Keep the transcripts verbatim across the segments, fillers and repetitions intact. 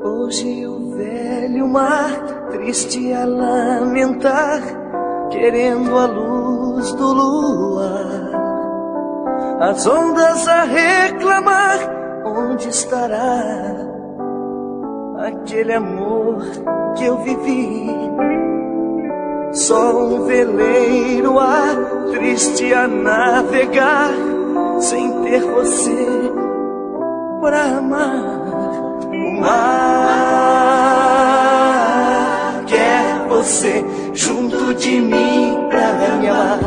Hoje o velho mar, triste a lamentar, querendo a luz do luar, as ondas a reclamar, onde estará aquele amor que eu vivi? Só um veleiro a triste a navegar, sem ter você pra amar. O mar quer você junto de mim pra me amar.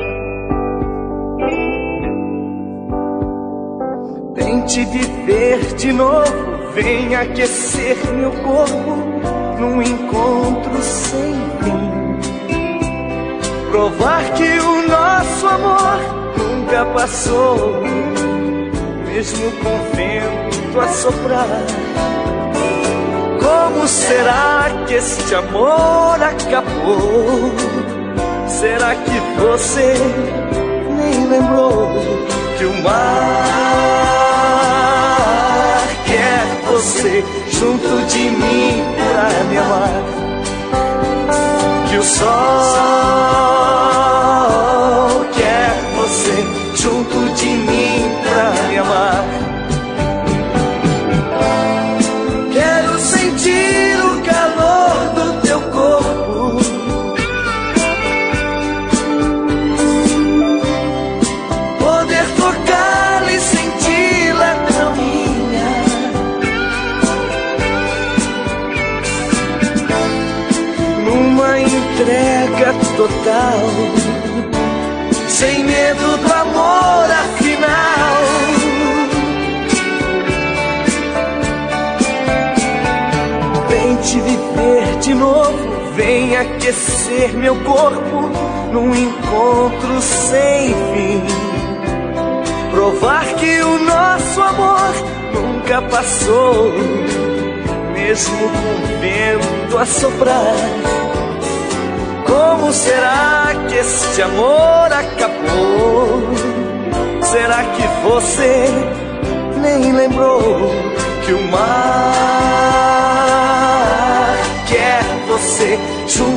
Tente viver de novo, vem aquecer meu corpo num encontro sem fim. Provar que o nosso amor nunca passou, mesmo com o vento a soprar. Como será que este amor acabou? Será que você nem lembrou que o mar quer você junto de mim pra me amar? Que o sol quer você junto de mim pra me amar. Quero sentir o calor do teu corpo, poder tocá-la e senti-la tão minha. Numa entrega total, sem medo do amor afinal. Tente viver de novo, vem aquecer meu corpo num encontro sem fim. Provar que o nosso amor nunca passou, mesmo com o vento a soprar. Como será que este amor acabou? Será que você nem lembrou que o mar quer você junto